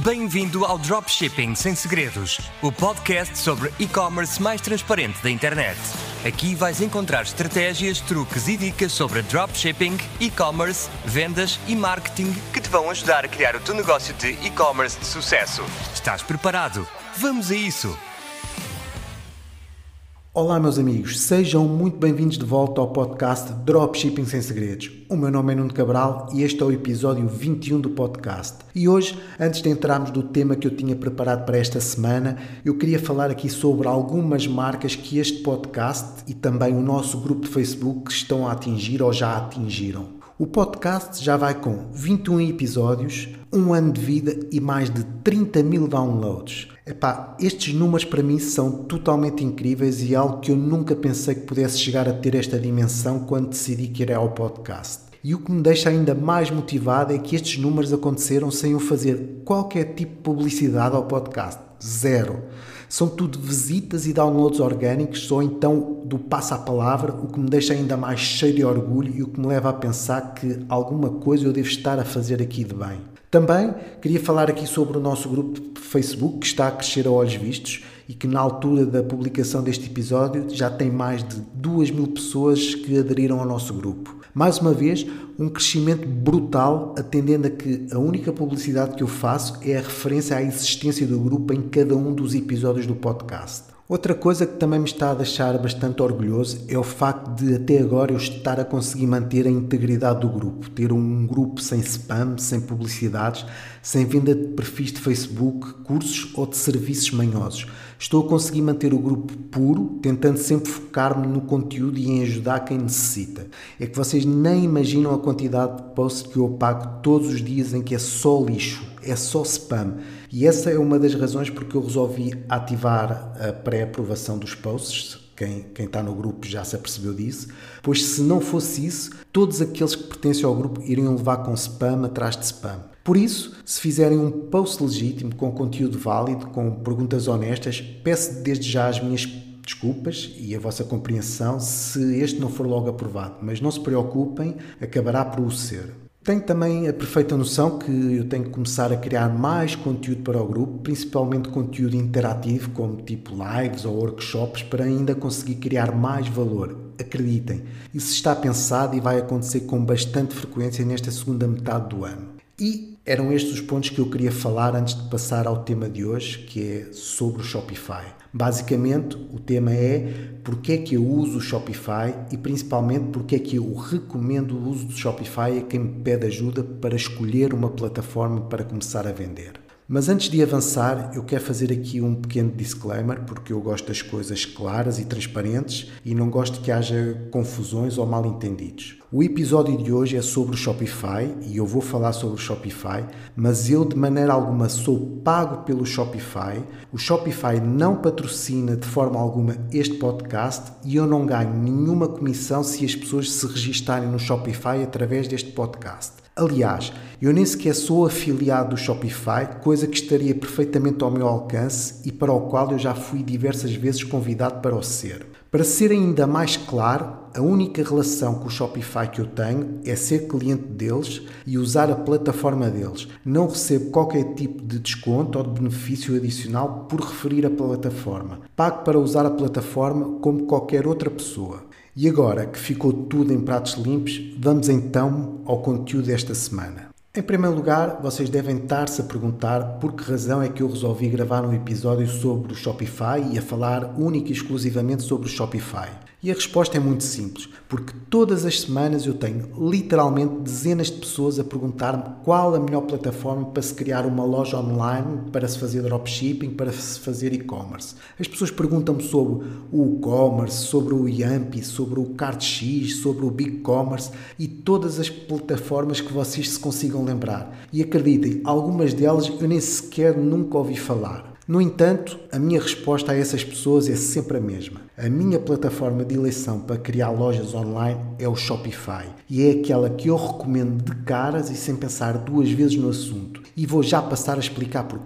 Bem-vindo ao Dropshipping Sem Segredos, o podcast sobre e-commerce mais transparente da internet. Aqui vais encontrar estratégias, truques e dicas sobre dropshipping, e-commerce, vendas e marketing que te vão ajudar a criar o teu negócio de e-commerce de sucesso. Estás preparado? Vamos a isso! Olá meus amigos, sejam muito bem-vindos de volta ao podcast Dropshipping Sem Segredos. O meu nome é Nuno Cabral e este é o episódio 21 do podcast. E hoje, antes de entrarmos no tema que eu tinha preparado para esta semana, eu queria falar aqui sobre algumas marcas que este podcast e também o nosso grupo de Facebook estão a atingir ou já atingiram. O podcast já vai com 21 episódios, 1 ano de vida e mais de 30 mil downloads. Estes números para mim são totalmente incríveis e algo que eu nunca pensei que pudesse chegar a ter esta dimensão quando decidi que era ao podcast. E o que me deixa ainda mais motivado é que estes números aconteceram sem eu fazer qualquer tipo de publicidade ao podcast. Zero. São tudo visitas e downloads orgânicos ou então do passo à palavra, o que me deixa ainda mais cheio de orgulho e o que me leva a pensar que alguma coisa eu devo estar a fazer aqui de bem. Também queria falar aqui sobre o nosso grupo de Facebook que está a crescer a olhos vistos e que na altura da publicação deste episódio já tem mais de 2.000 pessoas que aderiram ao nosso grupo. Mais uma vez, um crescimento brutal, atendendo a que a única publicidade que eu faço é a referência à existência do grupo em cada um dos episódios do podcast. Outra coisa que também me está a deixar bastante orgulhoso é o facto de até agora eu estar a conseguir manter a integridade do grupo, ter um grupo sem spam, sem publicidades, sem venda de perfis de Facebook, cursos ou de serviços manhosos. Estou a conseguir manter o grupo puro, tentando sempre focar-me no conteúdo e em ajudar quem necessita. É que vocês nem imaginam a quantidade de posts que eu pago todos os dias em que é só lixo, é só spam. E essa é uma das razões porque eu resolvi ativar a pré-aprovação dos posts. Quem está no grupo já se apercebeu disso, pois se não fosse isso, todos aqueles que pertencem ao grupo iriam levar com spam atrás de spam. Por isso, se fizerem um post legítimo, com conteúdo válido, com perguntas honestas, peço desde já as minhas desculpas e a vossa compreensão se este não for logo aprovado, mas não se preocupem, acabará por o ser. Tenho também a perfeita noção que eu tenho que começar a criar mais conteúdo para o grupo, principalmente conteúdo interativo, como tipo lives ou workshops, para ainda conseguir criar mais valor. Acreditem, isso está pensado e vai acontecer com bastante frequência nesta segunda metade do ano. E eram estes os pontos que eu queria falar antes de passar ao tema de hoje, que é sobre o Shopify. Basicamente, o tema é porque é que eu uso o Shopify e principalmente porque é que eu recomendo o uso do Shopify a quem me pede ajuda para escolher uma plataforma para começar a vender. Mas antes de avançar, eu quero fazer aqui um pequeno disclaimer, porque eu gosto das coisas claras e transparentes e não gosto que haja confusões ou mal-entendidos. O episódio de hoje é sobre o Shopify e eu vou falar sobre o Shopify, mas eu de maneira alguma sou pago pelo Shopify. O Shopify não patrocina de forma alguma este podcast e eu não ganho nenhuma comissão se as pessoas se registarem no Shopify através deste podcast. Aliás, eu nem sequer sou afiliado do Shopify, coisa que estaria perfeitamente ao meu alcance e para o qual eu já fui diversas vezes convidado para o ser. Para ser ainda mais claro, a única relação com o Shopify que eu tenho é ser cliente deles e usar a plataforma deles. Não recebo qualquer tipo de desconto ou de benefício adicional por referir a plataforma. Pago para usar a plataforma como qualquer outra pessoa. E agora que ficou tudo em pratos limpos, vamos então ao conteúdo desta semana. Em primeiro lugar, vocês devem estar-se a perguntar por que razão é que eu resolvi gravar um episódio sobre o Shopify e a falar única e exclusivamente sobre o Shopify. E a resposta é muito simples, porque todas as semanas eu tenho literalmente dezenas de pessoas a perguntar-me qual a melhor plataforma para se criar uma loja online, para se fazer dropshipping, para se fazer e-commerce. As pessoas perguntam-me sobre o e-commerce, sobre o Yampi, sobre o CartX, sobre o BigCommerce e todas as plataformas que vocês se consigam lembrar. E acreditem, algumas delas eu nem sequer nunca ouvi falar. No entanto, a minha resposta a essas pessoas é sempre a mesma. A minha plataforma de eleição para criar lojas online é o Shopify e é aquela que eu recomendo de caras e sem pensar duas vezes no assunto. E vou já passar a explicar porquê.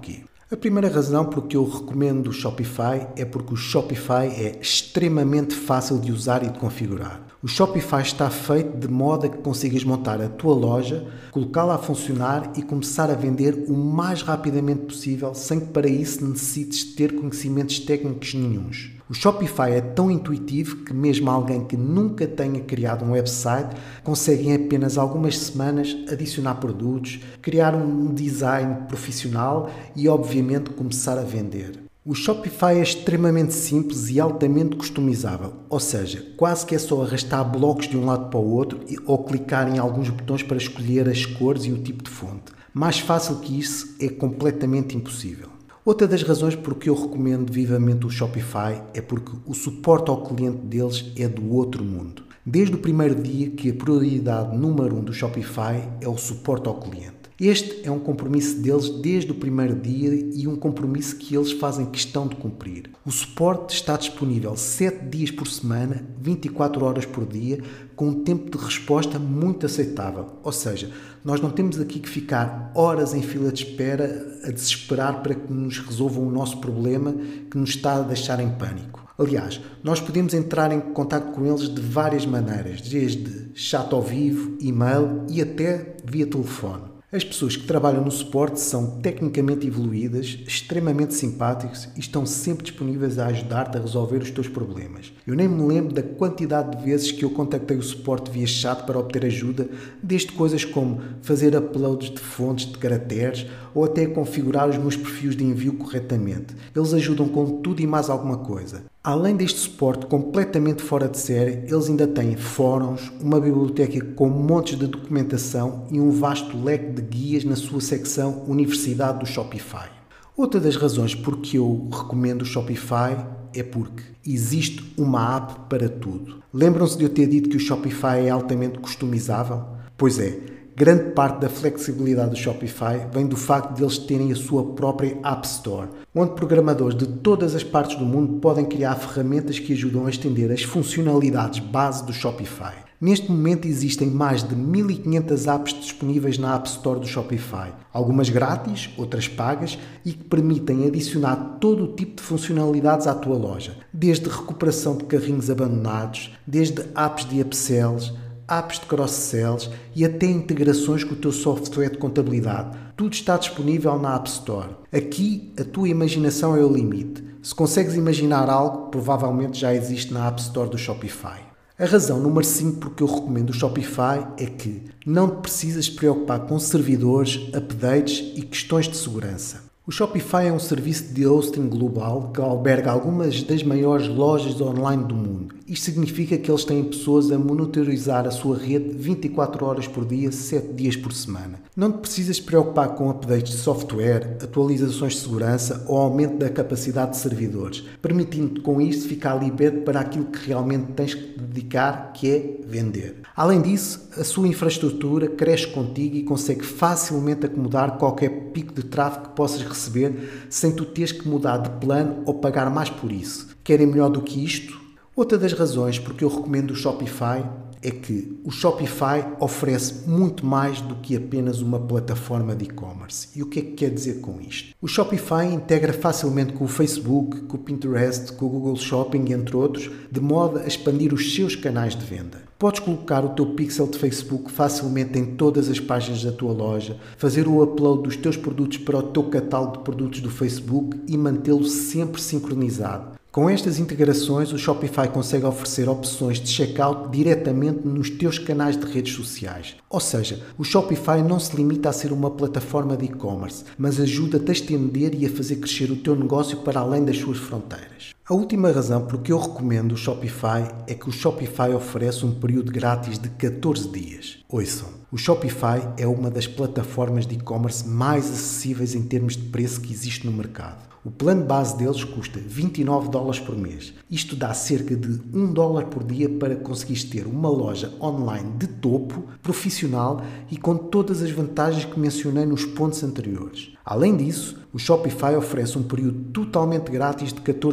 A primeira razão por que eu recomendo o Shopify é porque o Shopify é extremamente fácil de usar e de configurar. O Shopify está feito de modo a que consigas montar a tua loja, colocá-la a funcionar e começar a vender o mais rapidamente possível, sem que para isso necessites ter conhecimentos técnicos nenhuns. O Shopify é tão intuitivo que mesmo alguém que nunca tenha criado um website consegue em apenas algumas semanas adicionar produtos, criar um design profissional e obviamente começar a vender. O Shopify é extremamente simples e altamente customizável, ou seja, quase que é só arrastar blocos de um lado para o outro ou clicar em alguns botões para escolher as cores e o tipo de fonte. Mais fácil que isso é completamente impossível. Outra das razões por que eu recomendo vivamente o Shopify é porque o suporte ao cliente deles é do outro mundo. Desde o primeiro dia que a prioridade número 1 do Shopify é o suporte ao cliente. Este é um compromisso deles desde o primeiro dia e um compromisso que eles fazem questão de cumprir. O suporte está disponível 7 dias por semana, 24 horas por dia, com um tempo de resposta muito aceitável. Ou seja, nós não temos aqui que ficar horas em fila de espera a desesperar para que nos resolvam o nosso problema que nos está a deixar em pânico. Aliás, nós podemos entrar em contato com eles de várias maneiras, desde chat ao vivo, e-mail e até via telefone. As pessoas que trabalham no suporte são tecnicamente evoluídas, extremamente simpáticos e estão sempre disponíveis a ajudar-te a resolver os teus problemas. Eu nem me lembro da quantidade de vezes que eu contactei o suporte via chat para obter ajuda, desde coisas como fazer uploads de fontes de caracteres ou até configurar os meus perfis de envio corretamente. Eles ajudam com tudo e mais alguma coisa. Além deste suporte completamente fora de série, eles ainda têm fóruns, uma biblioteca com montes de documentação e um vasto leque de guias na sua secção Universidade do Shopify. Outra das razões por que eu recomendo o Shopify é porque existe uma app para tudo. Lembram-se de eu ter dito que o Shopify é altamente customizável? Pois é. Grande parte da flexibilidade do Shopify vem do facto de eles terem a sua própria App Store, onde programadores de todas as partes do mundo podem criar ferramentas que ajudam a estender as funcionalidades base do Shopify. Neste momento existem mais de 1500 apps disponíveis na App Store do Shopify, algumas grátis, outras pagas e que permitem adicionar todo o tipo de funcionalidades à tua loja, desde recuperação de carrinhos abandonados, desde apps de upsells, apps de cross-sells e até integrações com o teu software de contabilidade. Tudo está disponível na App Store. Aqui, a tua imaginação é o limite. Se consegues imaginar algo, provavelmente já existe na App Store do Shopify. A razão número 5 porque eu recomendo o Shopify é que não te precisas preocupar com servidores, updates e questões de segurança. O Shopify é um serviço de hosting global que alberga algumas das maiores lojas online do mundo. Isto significa que eles têm pessoas a monitorizar a sua rede 24 horas por dia, 7 dias por semana. Não te precisas preocupar com updates de software, atualizações de segurança ou aumento da capacidade de servidores, permitindo-te com isto ficar liberto para aquilo que realmente tens que te dedicar, que é vender. Além disso, a sua infraestrutura cresce contigo e consegue facilmente acomodar qualquer pico de tráfego que possas receber sem tu teres que mudar de plano ou pagar mais por isso. Querem melhor do que isto? Outra das razões porque eu recomendo o Shopify é que o Shopify oferece muito mais do que apenas uma plataforma de e-commerce. E o que é que quer dizer com isto? O Shopify integra facilmente com o Facebook, com o Pinterest, com o Google Shopping, entre outros, de modo a expandir os seus canais de venda. Podes colocar o teu pixel de Facebook facilmente em todas as páginas da tua loja, fazer o upload dos teus produtos para o teu catálogo de produtos do Facebook e mantê-lo sempre sincronizado. Com estas integrações, o Shopify consegue oferecer opções de checkout diretamente nos teus canais de redes sociais. Ou seja, o Shopify não se limita a ser uma plataforma de e-commerce, mas ajuda-te a estender e a fazer crescer o teu negócio para além das suas fronteiras. A última razão por que eu recomendo o Shopify é que o Shopify oferece um período grátis de 14 dias. Ouçam, o Shopify é uma das plataformas de e-commerce mais acessíveis em termos de preço que existe no mercado. O plano base deles custa $29 por mês. Isto dá cerca de $1 por dia para conseguires ter uma loja online de topo, profissional e com todas as vantagens que mencionei nos pontos anteriores. Além disso, o Shopify oferece um período totalmente grátis de 14 dias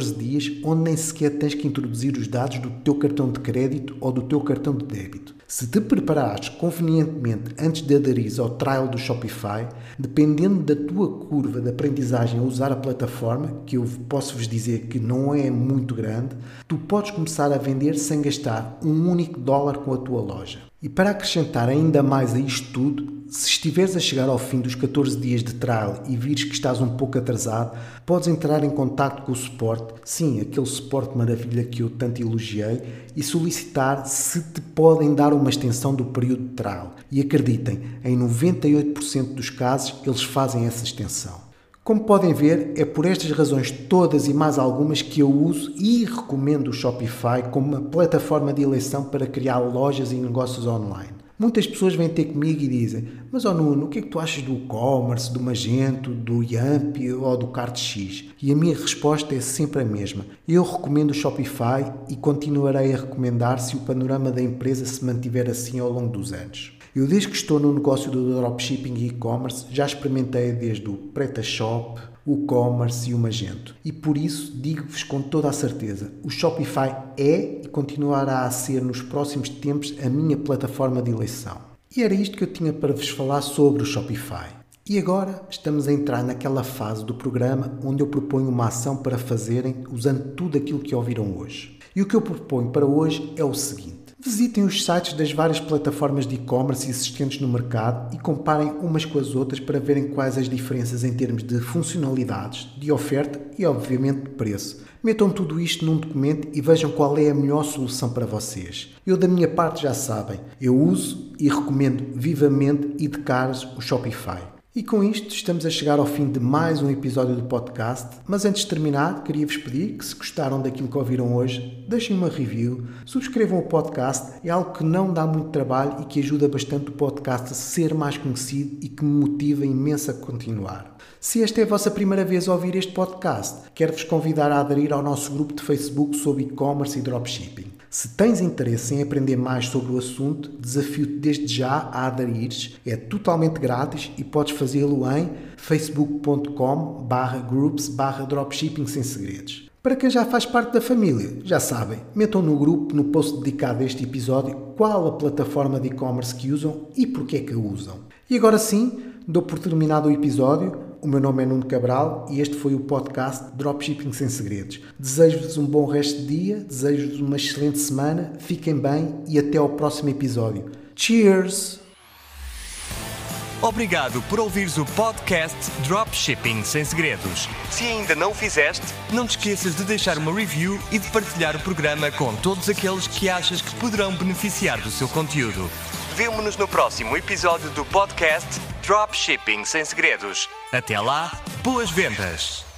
simples onde nem sequer tens que introduzir os dados do teu cartão de crédito ou do teu cartão de débito. Se te preparares convenientemente antes de aderir ao trial do Shopify, dependendo da tua curva de aprendizagem a usar a plataforma, que eu posso vos dizer que não é muito grande, tu podes começar a vender sem gastar um único dólar com a tua loja. E para acrescentar ainda mais a isto tudo, se estiveres a chegar ao fim dos 14 dias de trial e vires que estás um pouco atrasado, podes entrar em contato com o suporte, sim, aquele suporte maravilha que eu tanto elogiei, e solicitar se te podem dar uma extensão do período de trial. E acreditem, em 98% dos casos eles fazem essa extensão. Como podem ver, é por estas razões todas e mais algumas que eu uso e recomendo o Shopify como uma plataforma de eleição para criar lojas e negócios online. Muitas pessoas vêm ter comigo e dizem: mas Nuno, o que é que tu achas do e-commerce, do Magento, do Yamp ou do Cart-X? E a minha resposta é sempre a mesma. Eu recomendo o Shopify e continuarei a recomendar se o panorama da empresa se mantiver assim ao longo dos anos. Eu, desde que estou no negócio do dropshipping e e-commerce, já experimentei desde o PrestaShop, o e-commerce e o Magento. E por isso digo-vos com toda a certeza, o Shopify é e continuará a ser nos próximos tempos a minha plataforma de eleição. E era isto que eu tinha para vos falar sobre o Shopify. E agora estamos a entrar naquela fase do programa onde eu proponho uma ação para fazerem usando tudo aquilo que ouviram hoje. E o que eu proponho para hoje é o seguinte. Visitem os sites das várias plataformas de e-commerce existentes no mercado e comparem umas com as outras para verem quais as diferenças em termos de funcionalidades, de oferta e, obviamente, de preço. Metam tudo isto num documento e vejam qual é a melhor solução para vocês. Eu, da minha parte, já sabem, eu uso e recomendo vivamente e de caras o Shopify. E com isto estamos a chegar ao fim de mais um episódio do podcast, mas antes de terminar queria-vos pedir que, se gostaram daquilo que ouviram hoje, deixem uma review, subscrevam o podcast, é algo que não dá muito trabalho e que ajuda bastante o podcast a ser mais conhecido e que me motiva imenso a continuar. Se esta é a vossa primeira vez a ouvir este podcast, quero-vos convidar a aderir ao nosso grupo de Facebook sobre e-commerce e dropshipping. Se tens interesse em aprender mais sobre o assunto, desafio-te desde já a aderires. É totalmente grátis e podes fazê-lo em facebook.com/groups/dropshipping sem segredos. Para quem já faz parte da família, já sabem, metam no grupo, no post dedicado a este episódio, qual a plataforma de e-commerce que usam e porque é que a usam. E agora sim, dou por terminado o episódio. O meu nome é Nuno Cabral e este foi o podcast Dropshipping Sem Segredos. Desejo-vos um bom resto de dia, desejo-vos uma excelente semana, fiquem bem e até ao próximo episódio. Cheers! Obrigado por ouvires o podcast Dropshipping Sem Segredos. Se ainda não o fizeste, não te esqueças de deixar uma review e de partilhar o programa com todos aqueles que achas que poderão beneficiar do seu conteúdo. Vemo-nos no próximo episódio do podcast Dropshipping Sem Segredos. Até lá, boas vendas!